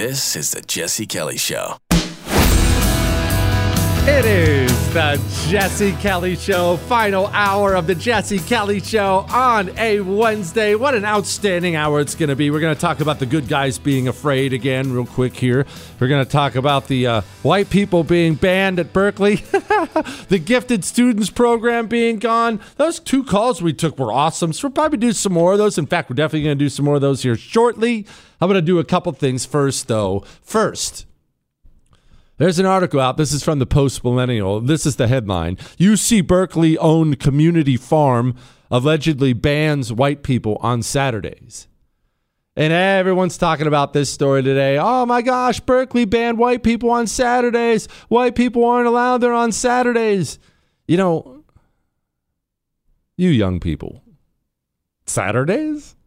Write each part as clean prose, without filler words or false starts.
This is the Jesse Kelly Show. It is the Jesse Kelly Show, final hour of the Jesse Kelly Show on a Wednesday. What an outstanding hour it's going to be. We're going to talk about the good guys being afraid again real quick here. We're going to talk about the white people being banned at Berkeley, the gifted students program being gone. Those 2 calls we took were awesome, so we'll probably do some more of those. In fact, we're definitely going to do some more of those here shortly. I'm going to do a couple things first, though. First, there's an article out. This is from the Post Millennial. This is the headline. UC Berkeley-owned community farm allegedly bans white people on Saturdays. And everyone's talking about this story today. Oh my gosh, Berkeley banned white people on Saturdays. White people aren't allowed there on Saturdays. You know, you young people, Saturdays?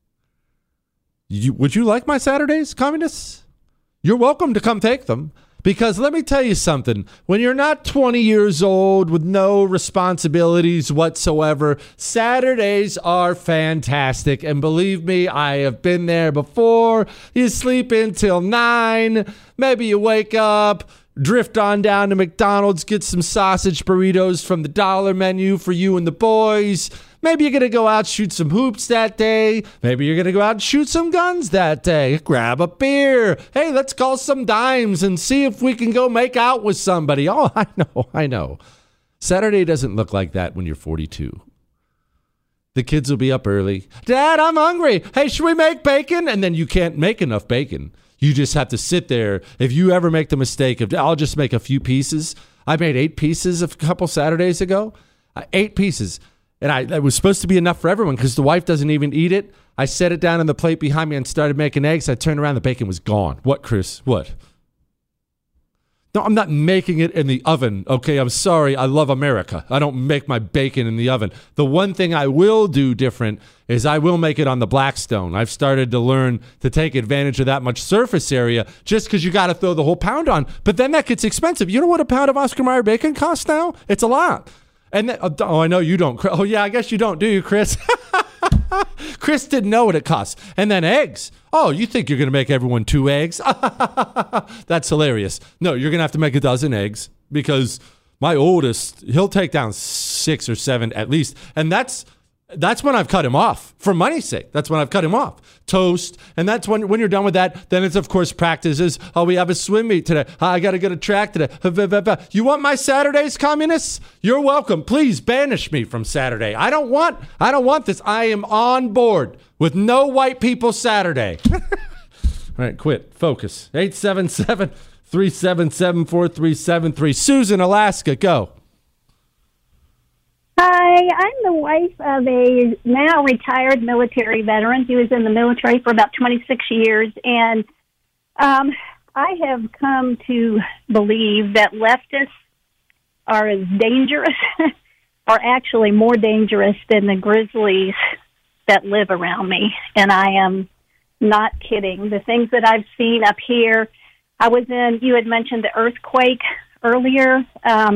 Would you like my Saturdays, communists? You're welcome to come take them. Because let me tell you something, when you're not 20 years old with no responsibilities whatsoever, Saturdays are fantastic. And believe me, I have been there before. You sleep until 9, maybe you wake up, drift on down to McDonald's, get some sausage burritos from the dollar menu for you and the boys. Maybe you're going to go out, shoot some hoops that day. Maybe you're going to go out and shoot some guns that day. Grab a beer. Hey, let's call some dimes and see if we can go make out with somebody. Oh, I know. Saturday doesn't look like that when you're 42. The kids will be up early. Dad, I'm hungry. Hey, should we make bacon? And then you can't make enough bacon. You just have to sit there. If you ever make the mistake of, I'll just make a few pieces. I made 8 pieces a couple Saturdays ago. 8 pieces. And it was supposed to be enough for everyone because the wife doesn't even eat it. I set it down on the plate behind me and started making eggs. I turned around, the bacon was gone. What, Chris? What? No, I'm not making it in the oven. Okay, I'm sorry. I love America. I don't make my bacon in the oven. The one thing I will do different is I will make it on the Blackstone. I've started to learn to take advantage of that much surface area just because you got to throw the whole pound on. But then that gets expensive. You know what a pound of Oscar Mayer bacon costs now? It's a lot. And then, I know you don't. Oh, yeah, I guess you don't, do you, Chris? Chris didn't know what it costs. And then eggs. Oh, you think you're going to make everyone 2 eggs? That's hilarious. No, you're going to have to make a dozen eggs because my oldest, he'll take down 6 or 7 at least. And that's when I've cut him off for money's sake. That's when I've cut him off. Toast. And that's when you're done with that, then it's, of course, practices. Oh, we have a swim meet today. I got to go to track today. You want my Saturdays, communists? You're welcome. Please banish me from Saturday. I don't want this. I am on board with no white people Saturday. All right, quit. Focus. 877-377-4373. Susan, Alaska, go. Hi, I'm the wife of a now retired military veteran. He was in the military for about 26 years, and I have come to believe that leftists are as dangerous, or actually more dangerous than the grizzlies that live around me, and I am not kidding. The things that I've seen up here, you had mentioned the earthquake earlier.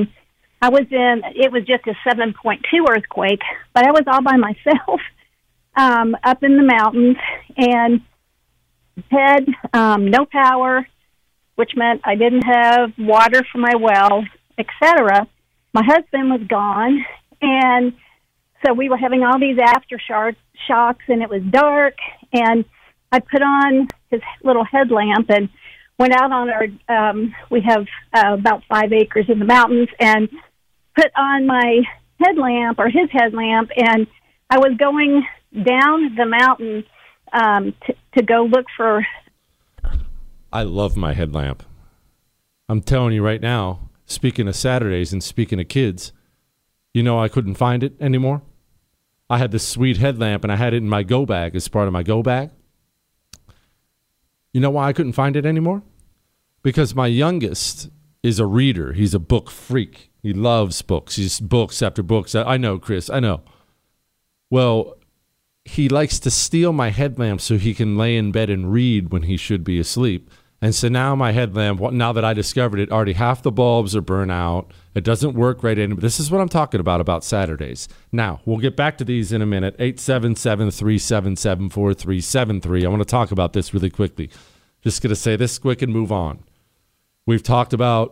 It was just a 7.2 earthquake, but I was all by myself up in the mountains and had no power, which meant I didn't have water for my well, etc. My husband was gone, and so we were having all these aftershocks, and it was dark, and I put on his little headlamp and went out on we have about 5 acres in the mountains, and put on my headlamp, or his headlamp, and I was going down the mountain to go look for... I love my headlamp. I'm telling you right now, speaking of Saturdays and speaking of kids, you know I couldn't find it anymore? I had this sweet headlamp, and I had it in my go bag as part of my go bag. You know why I couldn't find it anymore? Because my youngest is a reader. He's a book freak. He loves books. He's books after books. I know, Chris. I know. Well, he likes to steal my headlamp so he can lay in bed and read when he should be asleep. And so now my headlamp, now that I discovered it, already half the bulbs are burnt out. It doesn't work right in. This is what I'm talking about Saturdays. Now, we'll get back to these in a minute. 877-377-4373. I want to talk about this really quickly. Just going to say this quick and move on. We've talked about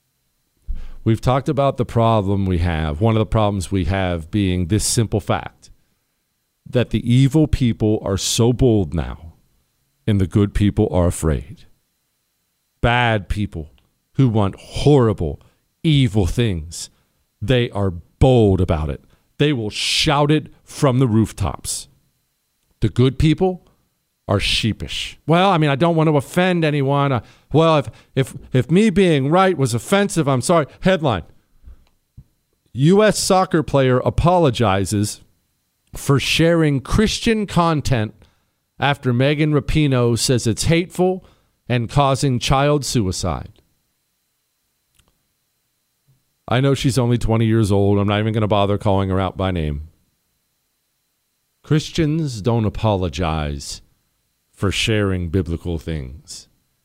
the problem we have. One of the problems we have being this simple fact that the evil people are so bold now and the good people are afraid. Bad people who want horrible, evil things, they are bold about it. They will shout it from the rooftops. The good people are sheepish. Well, I mean, I don't want to offend anyone. Well, if me being right was offensive, I'm sorry. Headline: U.S. soccer player apologizes for sharing Christian content after Megan Rapinoe says it's hateful and causing child suicide. I know she's only 20 years old. I'm not even going to bother calling her out by name. Christians don't apologize for sharing biblical things.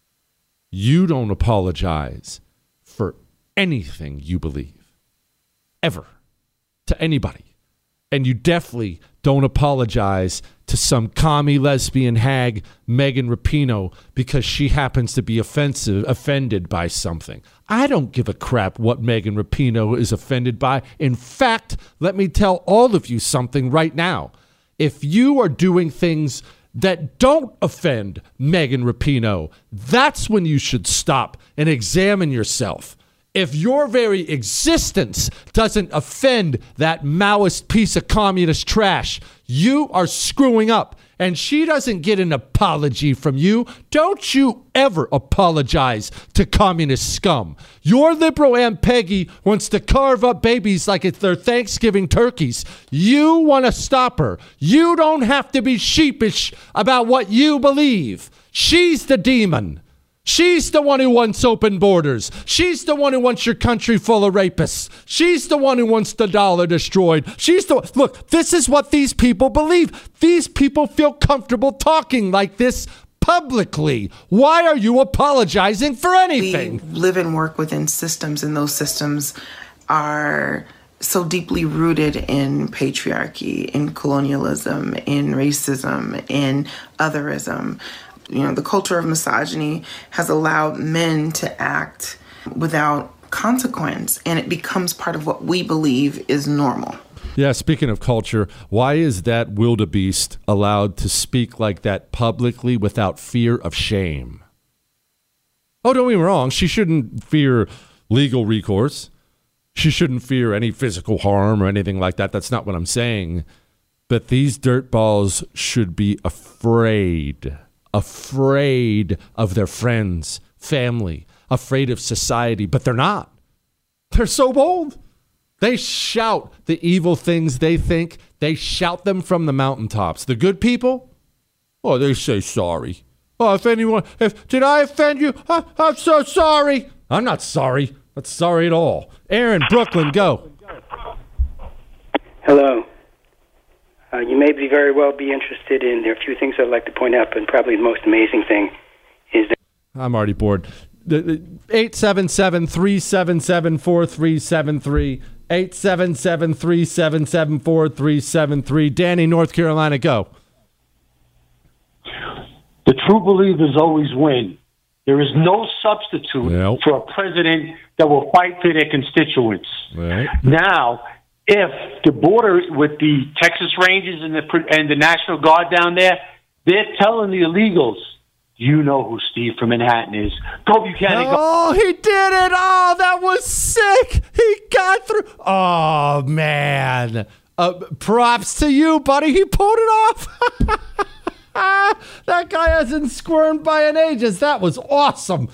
You don't apologize for anything you believe, ever, to anybody. And you definitely don't apologize to some commie lesbian hag, Megan Rapinoe, because she happens to be offended by something. I don't give a crap what Megan Rapinoe is offended by. In fact, let me tell all of you something right now. If you are doing things that don't offend Megan Rapinoe, that's when you should stop and examine yourself. If your very existence doesn't offend that Maoist piece of communist trash, you are screwing up. And she doesn't get an apology from you. Don't you ever apologize to communist scum. Your liberal Aunt Peggy wants to carve up babies like it's their Thanksgiving turkeys. You want to stop her. You don't have to be sheepish about what you believe. She's the demon. She's the one who wants open borders. She's the one who wants your country full of rapists. She's the one who wants the dollar destroyed. Look, this is what these people believe. These people feel comfortable talking like this publicly. Why are you apologizing for anything? We live and work within systems, and those systems are so deeply rooted in patriarchy, in colonialism, in racism, in otherism. You know, the culture of misogyny has allowed men to act without consequence, and it becomes part of what we believe is normal. Yeah, speaking of culture, why is that wildebeest allowed to speak like that publicly without fear of shame? Oh, don't get me wrong. She shouldn't fear legal recourse. She shouldn't fear any physical harm or anything like that. That's not what I'm saying. But these dirtballs should be afraid of their friends, family, afraid of society, but they're not. They're so bold. They shout the evil things they think. They shout them from the mountaintops. The good people, oh, they say sorry. Oh, did I offend you? I'm so sorry. I'm not sorry. Not sorry at all. Aaron, Brooklyn, go. Hello. You may very well be interested in, there are a few things I'd like to point out, but probably the most amazing thing is that... I'm already bored. 877-377-4373. 877-377-4373. Danny, North Carolina, go. The true believers always win. There is no substitute for a president that will fight for their constituents. Right. Now, if the border with the Texas Rangers and the National Guard down there, they're telling the illegals, you know who Steve from Manhattan is. Go Buchanan. Oh, he did it. Oh, that was sick. He got through. Oh, man. Props to you, buddy. He pulled it off. That guy hasn't squirmed by an ages. That was awesome.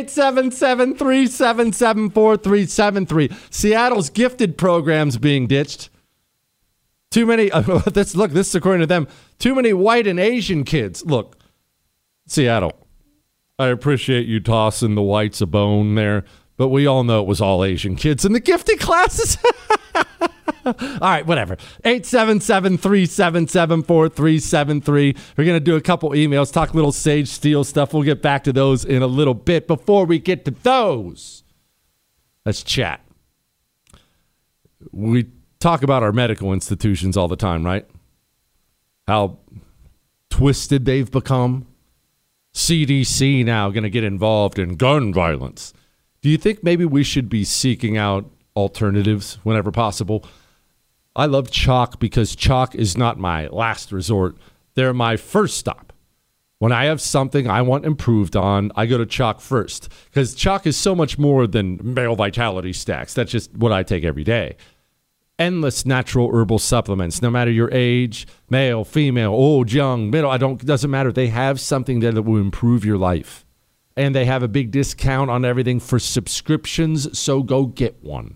877-377-4373. Seattle's gifted program's being ditched. Too many, this is according to them, too many white and Asian kids. Look, Seattle, I appreciate you tossing the whites a bone there, but we all know it was all Asian kids in the gifted classes. All right, whatever. 877-377-4373. We're going to do a couple emails, talk little Sage Steele stuff. We'll get back to those in a little bit. Before we get to those, let's chat. We talk about our medical institutions all the time, right? How twisted they've become. CDC now going to get involved in gun violence. Do you think maybe we should be seeking out alternatives whenever possible? I love chalk because chalk is not my last resort. They're my first stop. When I have something I want improved on, I go to chalk first because chalk is so much more than male vitality stacks. That's just what I take every day. Endless natural herbal supplements, no matter your age, male, female, old, young, middle, doesn't matter. They have something there that will improve your life. And they have a big discount on everything for subscriptions, so go get one.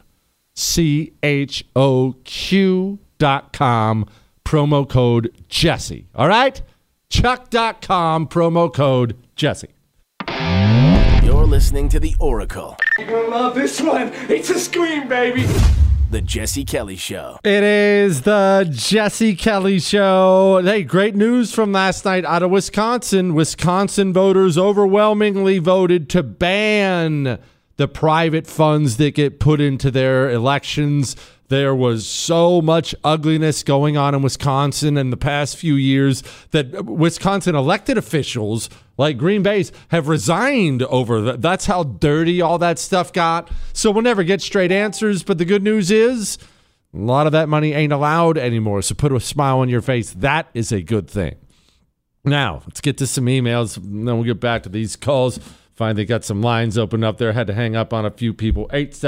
CHOQ.com, promo code Jesse. All right? Chuck.com, promo code Jesse. You're listening to The Oracle. You're gonna love this one. It's a scream, baby. The Jesse Kelly Show. It is the Jesse Kelly Show. Hey, great news from last night out of Wisconsin. Wisconsin voters overwhelmingly voted to ban the private funds that get put into their elections. There was so much ugliness going on in Wisconsin in the past few years that Wisconsin elected officials like Green Bay's have resigned over that. That's how dirty all that stuff got. So we'll never get straight answers. But the good news is a lot of that money ain't allowed anymore. So put a smile on your face. That is a good thing. Now, let's get to some emails. Then we'll get back to these calls. Finally got some lines open up there. Had to hang up on a few people.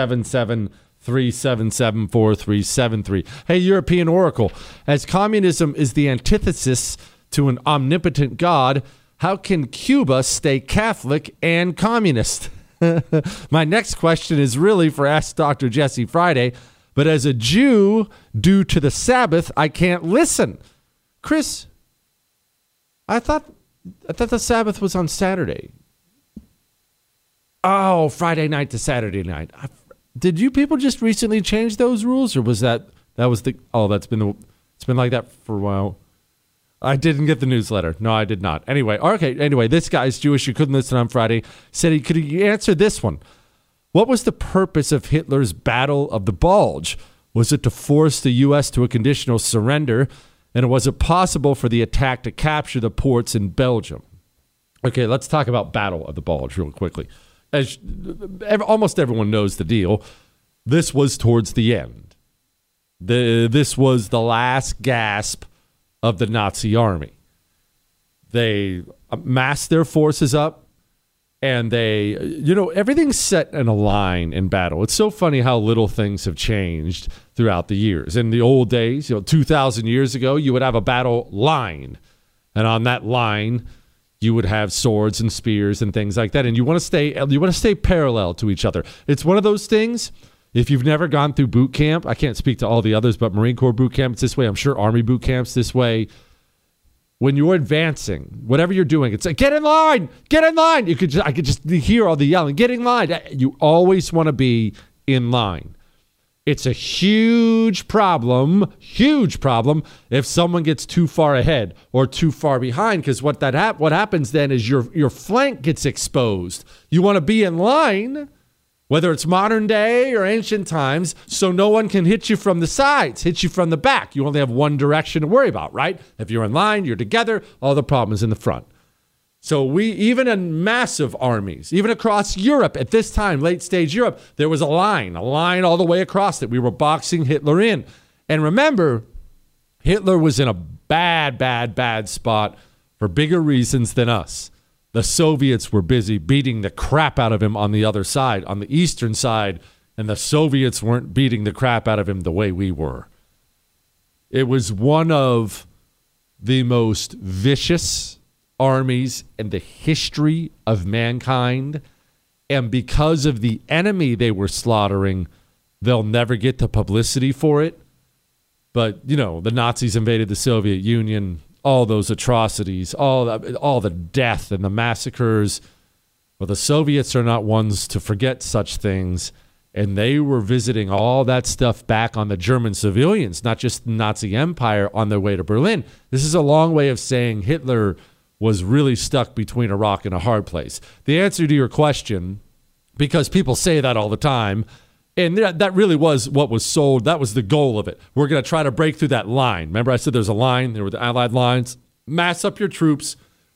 877-377-4373. Hey, European Oracle. As communism is the antithesis to an omnipotent God, how can Cuba stay Catholic and communist? My next question is really for Ask Dr. Jesse Friday, but as a Jew, due to the Sabbath, I can't listen. Chris, I thought the Sabbath was on Saturday. Oh, Friday night to Saturday night. Did you people just recently change those rules, or was it's been like that for a while? I didn't get the newsletter. No, I did not. Anyway, this guy's Jewish. You couldn't listen on Friday. Said could he answer this one? What was the purpose of Hitler's Battle of the Bulge? Was it to force the U.S. to a conditional surrender? And was it possible for the attack to capture the ports in Belgium? Okay, let's talk about Battle of the Bulge real quickly. As almost everyone knows the deal, this was towards the end. This was the last gasp of the Nazi army. They massed their forces up, and everything's set in a line in battle. It's so funny how little things have changed throughout the years. In the old days, 2,000 years ago, you would have a battle line, and on that line, you would have swords and spears and things like that, and you want to stay parallel to each other. It's one of those things. If you've never gone through boot camp, I can't speak to all the others, but Marine Corps boot camp, it's this way. I'm sure Army boot camp's this way. When you're advancing, whatever you're doing, it's like, get in line, get in line. I could just hear all the yelling, get in line. You always want to be in line. It's a huge problem if someone gets too far ahead or too far behind, because what happens then is your flank gets exposed. You want to be in line, whether it's modern day or ancient times, so no one can hit you from the sides, hit you from the back. You only have one direction to worry about, right? If you're in line, you're together, all the problems in the front. So even in massive armies, even across Europe at this time, late stage Europe, there was a line all the way across that we were boxing Hitler in. And remember, Hitler was in a bad spot for bigger reasons than us. The Soviets were busy beating the crap out of him on the other side, on the eastern side, and the Soviets weren't beating the crap out of him the way we were. It was one of the most vicious armies in the history of mankind, and because of the enemy they were slaughtering, they'll never get the publicity for it. But, the Nazis invaded the Soviet Union, all those atrocities, all the death and the massacres. Well, the Soviets are not ones to forget such things, and they were visiting all that stuff back on the German civilians, not just the Nazi Empire, on their way to Berlin. This is a long way of saying Hitler was really stuck between a rock and a hard place. The answer to your question, because people say that all the time, and that really was what was sold. That was the goal of it. We're going to try to break through that line. Remember I said there's a line. There were the Allied lines. Mass up your troops.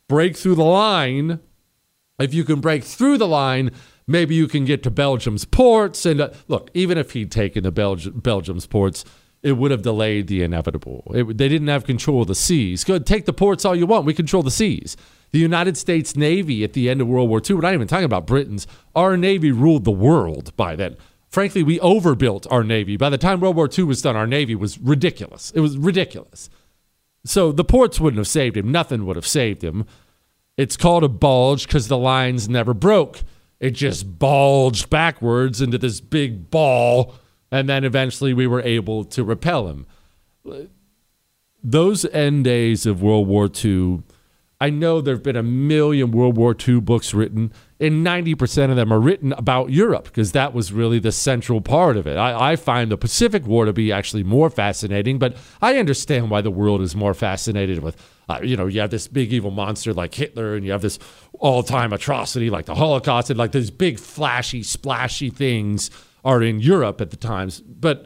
break through the line. If you can break through the line, maybe you can get to Belgium's ports. And look, even if he'd taken the Belgium's ports, it would have delayed the inevitable. They didn't have control of the seas. Good, take the ports all you want. We control the seas. The United States Navy at the end of World War II, we're not even talking about Britain's, our Navy ruled the world by then. Frankly, we overbuilt our Navy. By the time World War II was done, our Navy was ridiculous. It was ridiculous. So the ports wouldn't have saved him. Nothing would have saved him. It's called a bulge because the lines never broke. It just bulged backwards into this big ball, and then eventually we were able to repel him. Those end days of World War II, I know there have been a million World War II books written, and 90% of them are written about Europe because that was really the central part of it. I find the Pacific War to be actually more fascinating, but I understand why the world is more fascinated with, you have this big evil monster like Hitler, and you have this all-time atrocity like the Holocaust, and like these big flashy, splashy things are in Europe at the times. But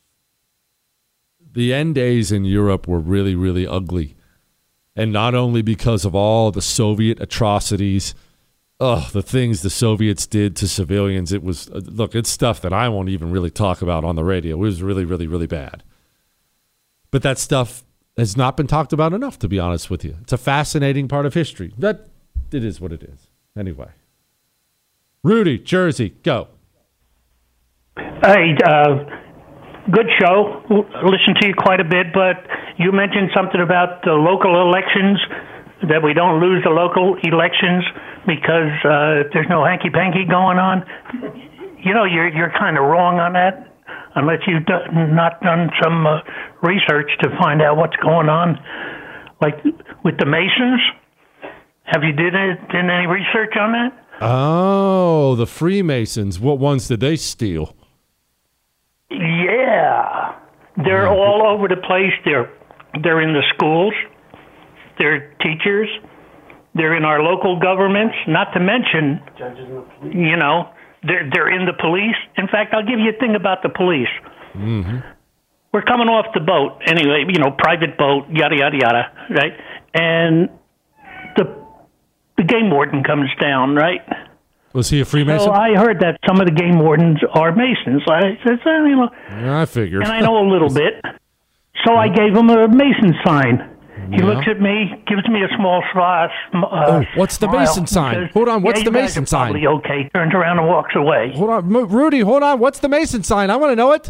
the end days in Europe were really, really ugly. And not only because of all the Soviet atrocities, the things the Soviets did to civilians, it was, it's stuff that I won't even really talk about on the radio. It was really, really, really bad. But that stuff has not been talked about enough, to be honest with you. It's a fascinating part of history. But it is what it is. Anyway. Rudy, Jersey, go. Hey, good show. Listen to you quite a bit, but you mentioned something about the local elections, that we don't lose the local elections because there's no hanky-panky going on. You're kind of wrong on that, unless you've not done some research to find out what's going on. Like with the Masons, have you did any research on that? Oh, the Freemasons. What ones did they steal? Yeah. They're all over the place. They're in the schools. They're teachers. They're in our local governments, not to mention, they're in the police. In fact, I'll give you a thing about the police. Mm-hmm. We're coming off the boat anyway, private boat, yada, yada, yada, right? And the game warden comes down, right? Was he a Freemason? So I heard that some of the game wardens are Masons. I said, I figured. And I know a little bit. So I gave him a Mason sign. He looks at me, gives me a small what's the Mason sign? Says, hold on, what's the Mason sign? Probably okay. Turns around and walks away. Hold on, Rudy, hold on. What's the Mason sign? I want to know it.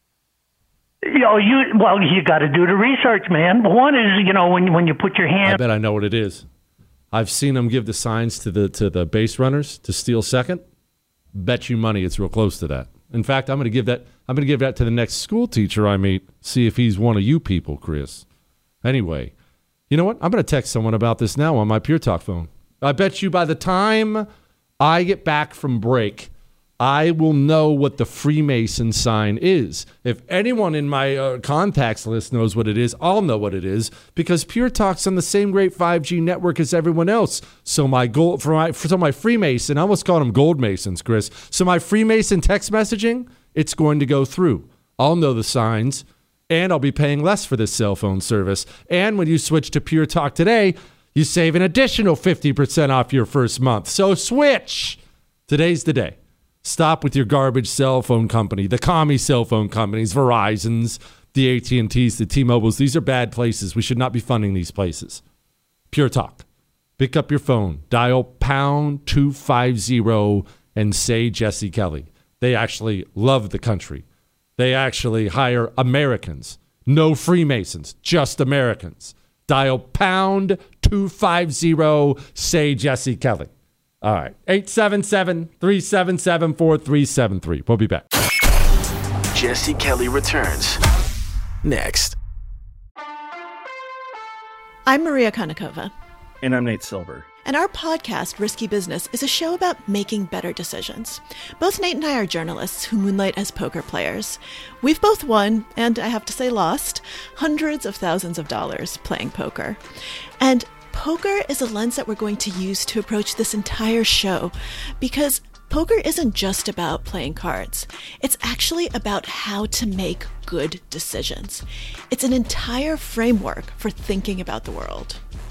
You got to do the research, man. One is, when you put your hand. I bet I know what it is. I've seen them give the signs to the base runners to steal second. Bet you money it's real close to that. In fact, I'm going to give that to the next school teacher I meet. See if he's one of you people, Chris. Anyway, you know what? I'm going to text someone about this now on my Pure Talk phone. I bet you by the time I get back from break, I will know what the Freemason sign is. If anyone in my contacts list knows what it is, I'll know what it is because Pure Talk's on the same great 5G network as everyone else. So my Freemason, I almost called them Gold Masons, Chris. So my Freemason text messaging, it's going to go through. I'll know the signs, and I'll be paying less for this cell phone service. And when you switch to Pure Talk today, you save an additional 50% off your first month. So switch. Today's the day. Stop with your garbage cell phone company, the commie cell phone companies, Verizons, the AT&Ts, the T-Mobiles. These are bad places. We should not be funding these places. Pure Talk. Pick up your phone, dial pound 250 and say Jesse Kelly. They actually love the country. They actually hire Americans. No Freemasons, just Americans. Dial pound 250, say Jesse Kelly. All right, 877-377-4373. We'll be back. Jesse Kelly returns next. I'm Maria Konnikova. And I'm Nate Silver. And our podcast, Risky Business, is a show about making better decisions. Both Nate and I are journalists who moonlight as poker players. We've both won, and I have to say lost, hundreds of thousands of dollars playing poker. And poker is a lens that we're going to use to approach this entire show, because poker isn't just about playing cards. It's actually about how to make good decisions. It's an entire framework for thinking about the world.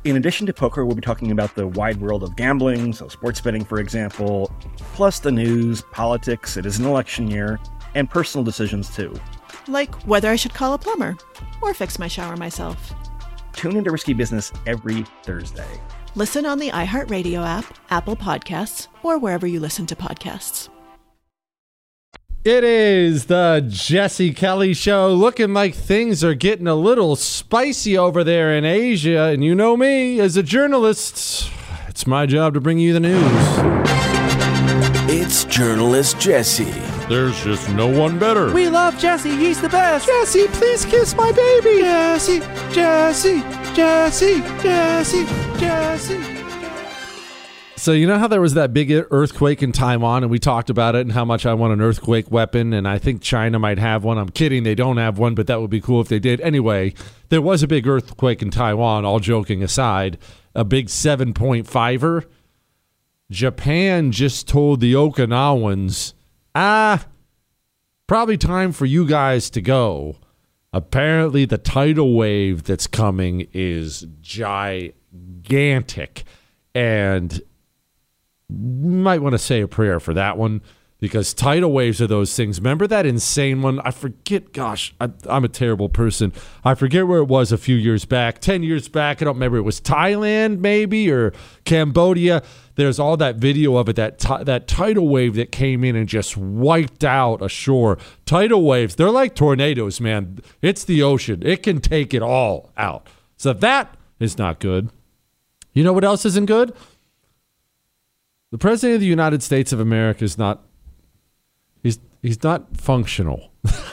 In addition to poker, we'll be talking about the wide world of gambling, so sports betting, for example, plus the news, politics, it is an election year, and personal decisions too. Like whether I should call a plumber or fix my shower myself. Tune into Risky Business every Thursday. Listen on the iHeartRadio app, Apple Podcasts, or wherever you listen to podcasts. It is the Jesse Kelly Show. Looking like things are getting a little spicy over there in Asia. And you know me, as a journalist, it's my job to bring you the news. It's journalist Jesse. There's just no one better. We love Jesse. He's the best. Jesse, please kiss my baby. Jesse, Jesse, Jesse, Jesse, Jesse. So you know how there was that big earthquake in Taiwan, and we talked about it and how much I want an earthquake weapon, and I think China might have one. I'm kidding, they don't have one, but that would be cool if they did. Anyway, there was a big earthquake in Taiwan, all joking aside, a big 7.5er. Japan just told the Okinawans, probably time for you guys to go. Apparently the tidal wave that's coming is gigantic, and you might want to say a prayer for that one, because tidal waves are those things. Remember that insane one? I forget. Gosh, I'm a terrible person. I forget where it was a few years back, 10 years back. I don't remember. It was Thailand maybe, or Cambodia. There's all that video of it, that tidal wave that came in and just wiped out a shore. Tidal waves, they're like tornadoes, man. It's the ocean. It can take it all out. So that is not good. You know what else isn't good? The President of the United States of America is not, he's not functional.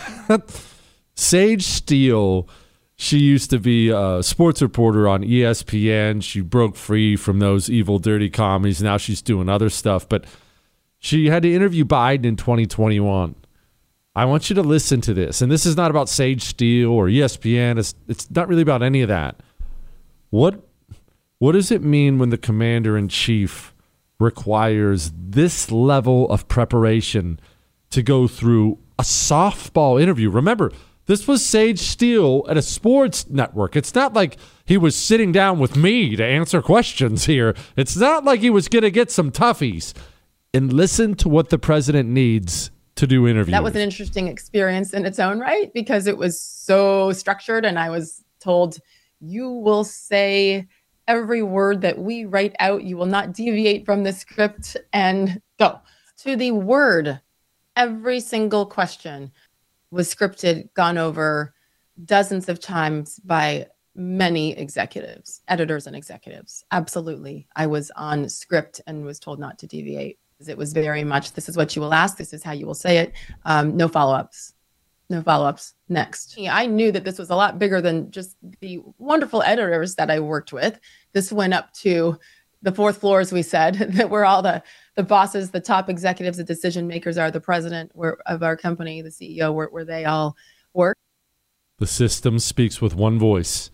Sage Steele, she used to be a sports reporter on ESPN. She broke free from those evil, dirty commies. Now she's doing other stuff. But she had to interview Biden in 2021. I want you to listen to this. And this is not about Sage Steele or ESPN. It's not really about any of that. What does it mean when the commander-in-chief requires this level of preparation to go through a softball interview? Remember, this was Sage Steele at a sports network. It's not like he was sitting down with me to answer questions here. It's not like he was going to get some toughies. And listen to what the president needs to do interviews. That was an interesting experience in its own right, because it was so structured, and I was told, you will say every word that we write out. You will not deviate from the script, and go to the word. Every single question was scripted, gone over dozens of times by many executives, editors and executives. Absolutely. I was on script and was told not to deviate. It was very much, this is what you will ask. This is how you will say it. No follow-ups. No follow-ups. Next. I knew that this was a lot bigger than just the wonderful editors that I worked with. This went up to the fourth floor, as we said, that where all the bosses, the top executives, the decision makers are, the president of our company, the CEO, where they all work. The system speaks with one voice.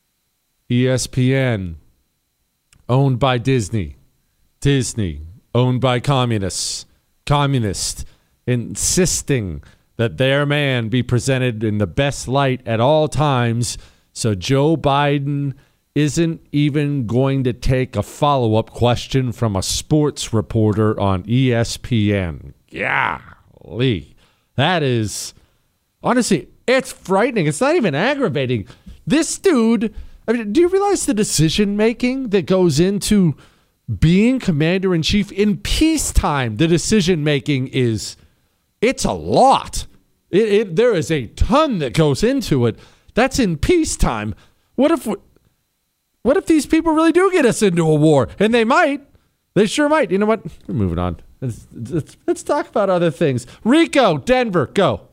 ESPN, owned by Disney. Disney, owned by communists. Communists, insisting that their man be presented in the best light at all times, so Joe Biden isn't even going to take a follow-up question from a sports reporter on ESPN. Golly. That is, honestly, it's frightening. It's not even aggravating. This dude, I mean, do you realize the decision-making that goes into being commander-in-chief in peacetime? The decision-making it's a lot. There is a ton that goes into it. That's in peacetime. What if these people really do get us into a war? And they might. They sure might. You know what? We're moving on. Let's talk about other things. Rico, Denver, go.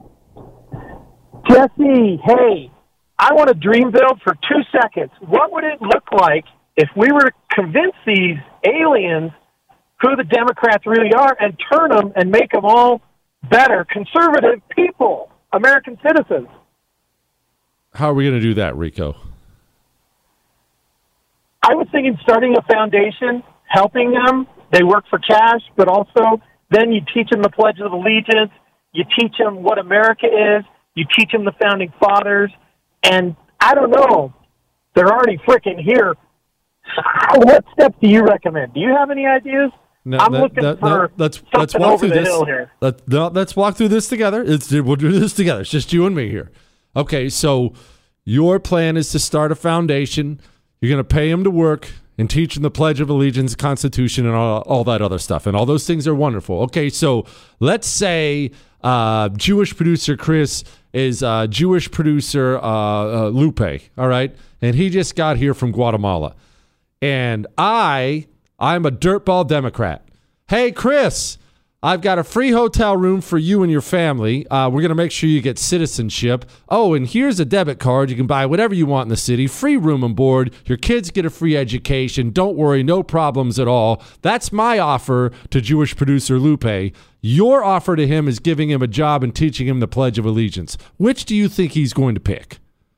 Jesse, hey, I want to dream build for 2 seconds. What would it look like if we were to convince these aliens who the Democrats really are and turn them and make them all better, conservative people, American citizens? How are we going to do that, Rico? I was thinking starting a foundation, helping them. They work for cash, but also then you teach them the Pledge of Allegiance. You teach them what America is. You teach them the Founding Fathers. And I don't know, they're already freaking here. What steps do you recommend? Do you have any ideas? I'm looking for let's something walk over through the this. hill here. Let's walk through this together. We'll do this together. It's just you and me here. Okay, so your plan is to start a foundation. You're going to pay him to work and teach him the Pledge of Allegiance, Constitution, and all that other stuff. And all those things are wonderful. Okay, so let's say Jewish producer Chris is Jewish producer Lupe, all right? And he just got here from Guatemala. And I'm a dirtball Democrat. Hey, Chris, I've got a free hotel room for you and your family. We're going to make sure you get citizenship. Oh, and here's a debit card. You can buy whatever you want in the city. Free room and board. Your kids get a free education. Don't worry, no problems at all. That's my offer to Jewish producer Lupe. Your offer to him is giving him a job and teaching him the Pledge of Allegiance. Which do you think he's going to pick?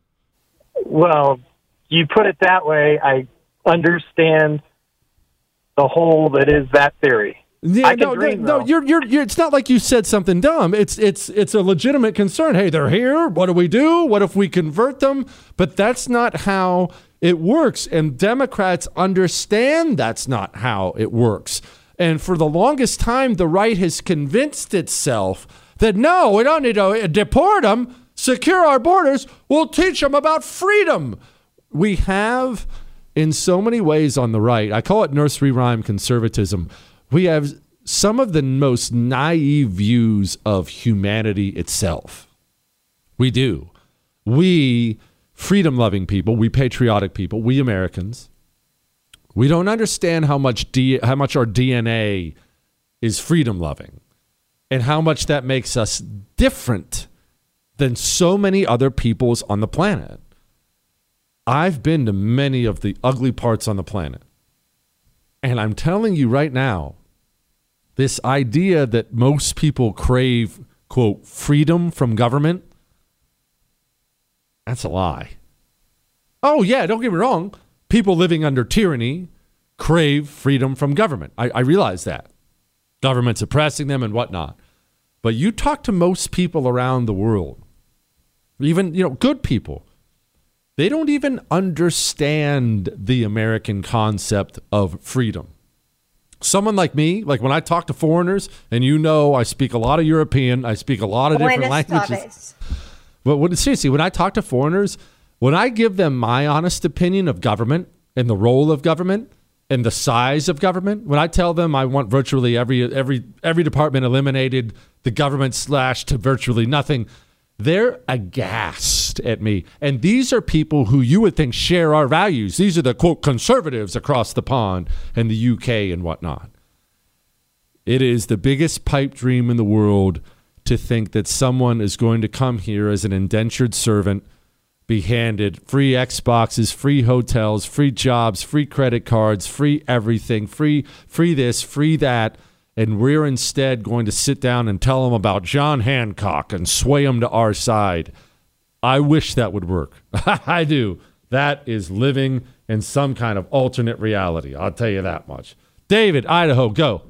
Well, you put it that way, I understand the whole that is that theory. Yeah, no, you're. It's not like you said something dumb. It's a legitimate concern. Hey, they're here. What do we do? What if we convert them? But that's not how it works. And Democrats understand that's not how it works. And for the longest time, the right has convinced itself that no, we don't need to deport them. Secure our borders. We'll teach them about freedom. We have, in so many ways on the right, I call it nursery rhyme conservatism. We have some of the most naive views of humanity itself. We do. We freedom-loving people, we patriotic people, we Americans, we don't understand how much our DNA is freedom-loving and how much that makes us different than so many other peoples on the planet. I've been to many of the ugly parts on the planet. And I'm telling you right now, this idea that most people crave, quote, freedom from government, that's a lie. Oh, yeah, don't get me wrong. People living under tyranny crave freedom from government. I realize that. Government's oppressing them and whatnot. But you talk to most people around the world, even, good people, they don't even understand the American concept of freedom. Someone like me, like when I talk to foreigners, and I speak a lot of European, I speak a lot of different languages. But seriously, when I talk to foreigners, when I give them my honest opinion of government and the role of government and the size of government, when I tell them I want virtually every department eliminated, the government slashed to virtually nothing, they're aghast at me. And these are people who you would think share our values. These are the, quote, conservatives across the pond and the UK and whatnot. It is the biggest pipe dream in the world to think that someone is going to come here as an indentured servant, be handed free Xboxes, free hotels, free jobs, free credit cards, free everything, free this, free that, and we're instead going to sit down and tell them about John Hancock and sway them to our side. I wish that would work. I do. That is living in some kind of alternate reality. I'll tell you that much. David, Idaho, go.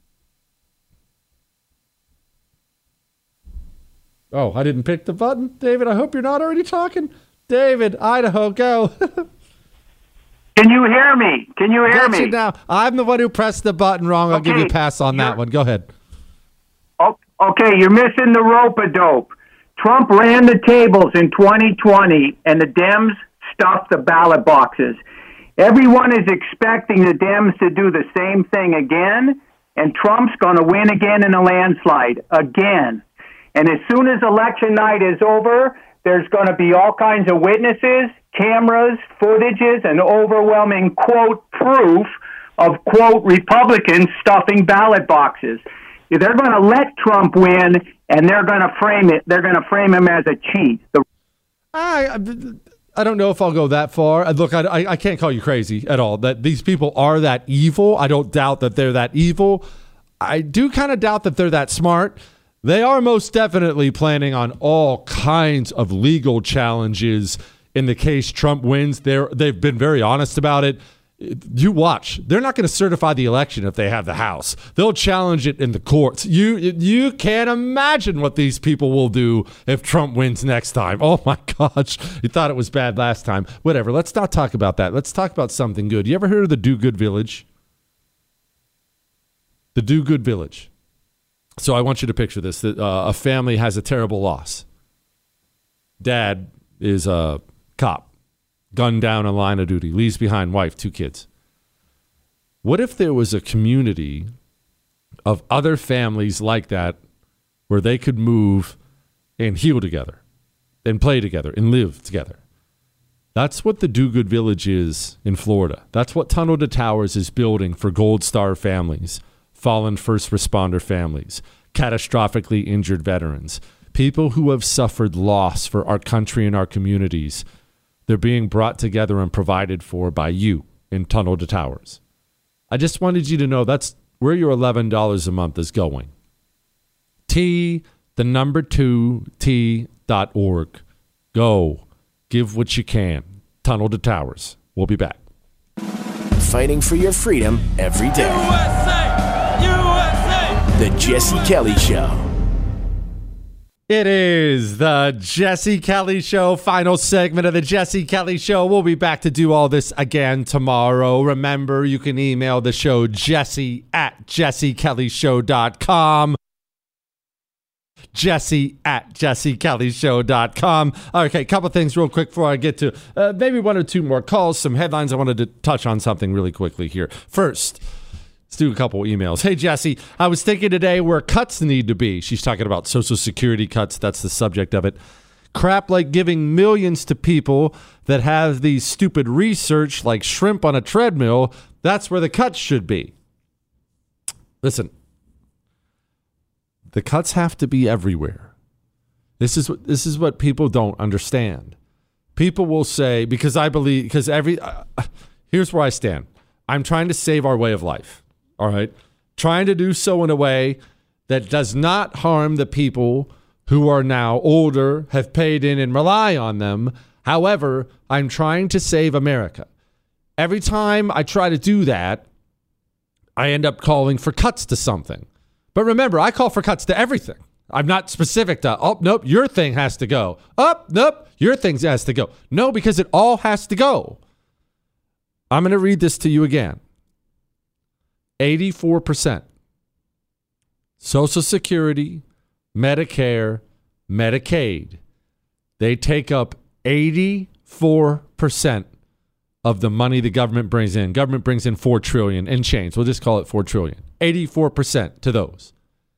Oh, I didn't pick the button. David, I hope you're not already talking. David, Idaho, go. Can you hear me? Can you hear me? Now. I'm the one who pressed the button wrong. I'll give you a pass on that one. Go ahead. Okay, you're missing the rope-a-dope. Trump ran the tables in 2020, and the Dems stuffed the ballot boxes. Everyone is expecting the Dems to do the same thing again, and Trump's going to win again in a landslide, again. And as soon as election night is over, there's going to be all kinds of witnesses, cameras, footages, and overwhelming, quote, proof of, quote, Republicans stuffing ballot boxes. They're going to let Trump win, and they're going to frame it. They're going to frame him as a cheat. I don't know if I'll go that far. Look, I can't call you crazy at all. That these people are that evil. I don't doubt that they're that evil. I do kind of doubt that they're that smart. They are most definitely planning on all kinds of legal challenges in the case Trump wins. They've been very honest about it. You watch. They're not going to certify the election if they have the House. They'll challenge it in the courts. You can't imagine what these people will do if Trump wins next time. Oh, my gosh. You thought it was bad last time. Whatever. Let's not talk about that. Let's talk about something good. You ever heard of the Do Good Village? The Do Good Village. So I want you to picture this. A family has a terrible loss. Dad is a cop. Gunned down in line of duty, leaves behind wife, 2 kids. What if there was a community of other families like that where they could move and heal together and play together and live together? That's what the Do Good Village is in Florida. That's what Tunnel to Towers is building for Gold Star families, fallen first responder families, catastrophically injured veterans, people who have suffered loss for our country and our communities. They're being brought together and provided for by you in Tunnel to Towers. I just wanted you to know that's where your $11 a month is going. T2T.org. Go. Give what you can. Tunnel to Towers. We'll be back. Fighting for your freedom every day. USA! USA! The Jesse Kelly Show. It is the Jesse Kelly Show, final segment of the Jesse Kelly Show. We'll be back to do all this again tomorrow. Remember, you can email the show jesse@jessekellyshow.com. jesse@jessekellyshow.com. Okay, a couple things real quick before I get to maybe 1 or 2 more calls, some headlines. I wanted to touch on something really quickly here. First, let's do a couple emails. Hey, Jesse, I was thinking today where cuts need to be. She's talking about Social Security cuts. That's the subject of it. Crap like giving millions to people that have these stupid research like shrimp on a treadmill. That's where the cuts should be. Listen, the cuts have to be everywhere. This is what people don't understand. People will say, because here's where I stand. I'm trying to save our way of life. All right. Trying to do so in a way that does not harm the people who are now older, have paid in and rely on them. However, I'm trying to save America. Every time I try to do that, I end up calling for cuts to something. But remember, I call for cuts to everything. I'm not specific to, oh, nope, your thing has to go. Oh, nope, your thing has to go. No, because it all has to go. I'm going to read this to you again. 84%. Social Security, Medicare, Medicaid. They take up 84% of the money the government brings in. Government brings in $4 trillion and change. We'll just call it $4 trillion. 84% to those.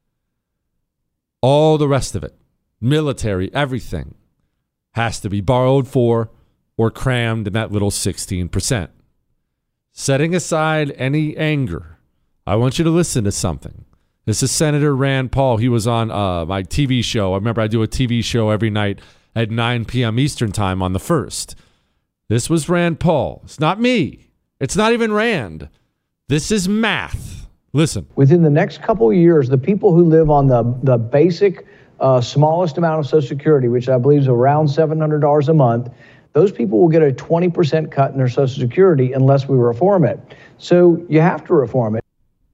All the rest of it, military, everything, has to be borrowed for or crammed in that little 16%. Setting aside any anger, I want you to listen to something. This is Senator Rand Paul. He was on my TV show. I remember I do a TV show every night at 9 p.m. Eastern time on the 1st. This was Rand Paul. It's not me. It's not even Rand. This is math. Listen. Within the next couple of years, the people who live on the basic smallest amount of Social Security, which I believe is around $700 a month, those people will get a 20% cut in their Social Security unless we reform it. So you have to reform it.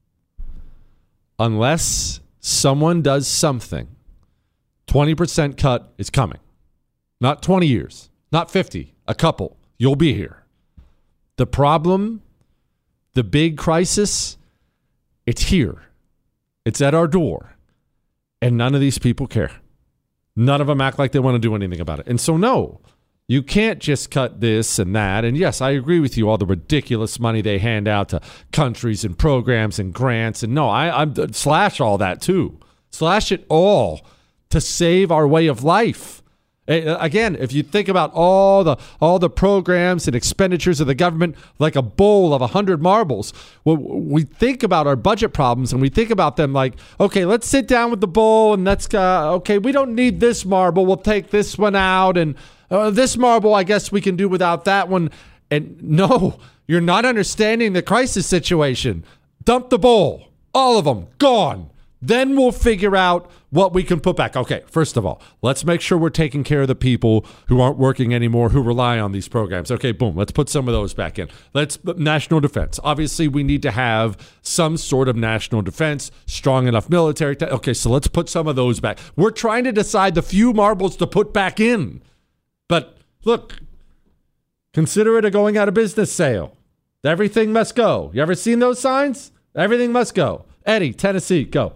Unless someone does something, 20% cut is coming. Not 20 years, not 50, a couple. You'll be here. The problem, the big crisis, it's here. It's at our door. And none of these people care. None of them act like they want to do anything about it. And so, no, you can't just cut this and that. And yes, I agree with you, all the ridiculous money they hand out to countries and programs and grants. And no, I'm slash all that too. Slash it all to save our way of life. Again, if you think about all the programs and expenditures of the government like a bowl of 100 marbles, well, we think about our budget problems and we think about them like, okay, let's sit down with the bowl and let's okay, we don't need this marble. We'll take this one out, and this marble, I guess we can do without that one. And no, you're not understanding the crisis situation. Dump the bowl. All of them gone. Then we'll figure out what we can put back. Okay, first of all, let's make sure we're taking care of the people who aren't working anymore, who rely on these programs. Okay, boom, let's put some of those back in. National defense. Obviously, we need to have some sort of national defense, strong enough military. Okay, so let's put some of those back. We're trying to decide the few marbles to put back in. But look, consider it a going out of business sale. Everything must go. You ever seen those signs? Everything must go. Eddie, Tennessee, go.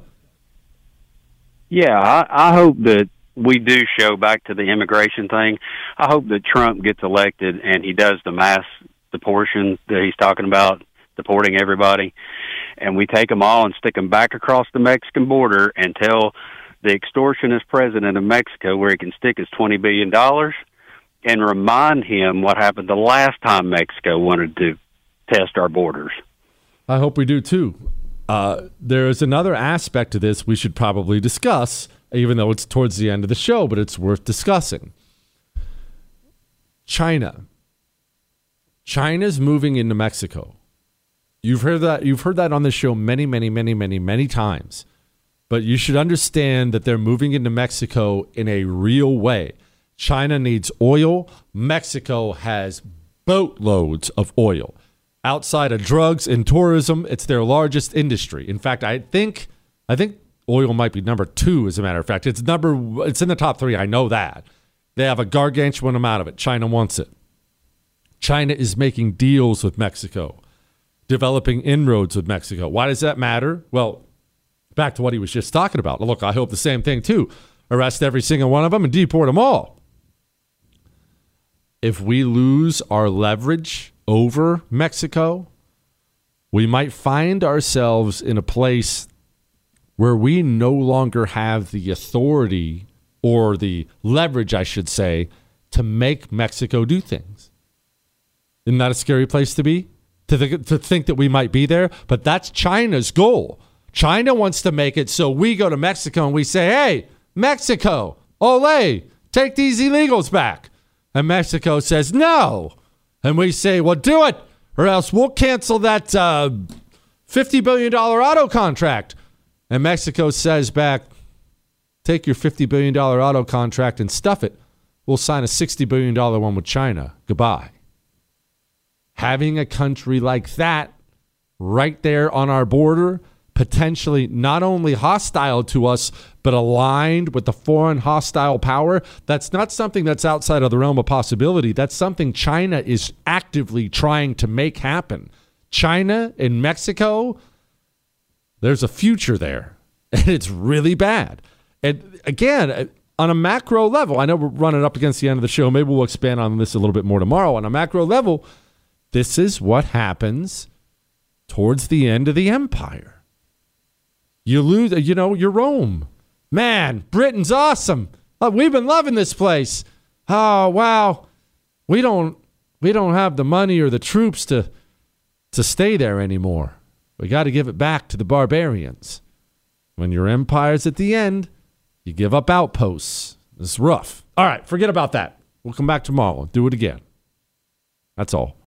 Yeah, I hope that we do show back to the immigration thing. I hope that Trump gets elected and he does the mass deportation that he's talking about, deporting everybody, and we take them all and stick them back across the Mexican border and tell the extortionist president of Mexico where he can stick his $20 billion and remind him what happened the last time Mexico wanted to test our borders. I hope we do too. There is another aspect to this we should probably discuss, even though it's towards the end of the show, but it's worth discussing. China. China's moving into Mexico. You've heard that on the show many times. But you should understand that they're moving into Mexico in a real way. China needs oil. Mexico has boatloads of oil. Outside of drugs and tourism, it's their largest industry. In fact, I think oil might be number 2, as a matter of fact. It's in the top 3. I know that. They have a gargantuan amount of it. China wants it. China is making deals with Mexico, developing inroads with Mexico. Why does that matter? Well, back to what he was just talking about. Look, I hope the same thing too. Arrest every single one of them and deport them all. If we lose our leverage over Mexico, we might find ourselves in a place where we no longer have the authority or the leverage, I should say, to make Mexico do things. Isn't that a scary place to be? To think that we might be there? But that's China's goal. China wants to make it so we go to Mexico and we say, hey, Mexico, ole, take these illegals back. And Mexico says, no. And we say, well, do it, or else we'll cancel that $50 billion auto contract. And Mexico says back, take your $50 billion auto contract and stuff it. We'll sign a $60 billion one with China. Goodbye. Having a country like that right there on our border, potentially not only hostile to us, but aligned with the foreign hostile power, that's not something that's outside of the realm of possibility. That's something China is actively trying to make happen. China and Mexico, there's a future there, and it's really bad. And again, on a macro level, I know we're running up against the end of the show. Maybe we'll expand on this a little bit more tomorrow. On a macro level, this is what happens towards the end of the empire. You lose, you're Rome. Man, Britain's awesome. We've been loving this place. Oh, wow. We don't have the money or the troops to stay there anymore. We got to give it back to the barbarians. When your empire's at the end, you give up outposts. It's rough. All right, forget about that. We'll come back tomorrow and do it again. That's all.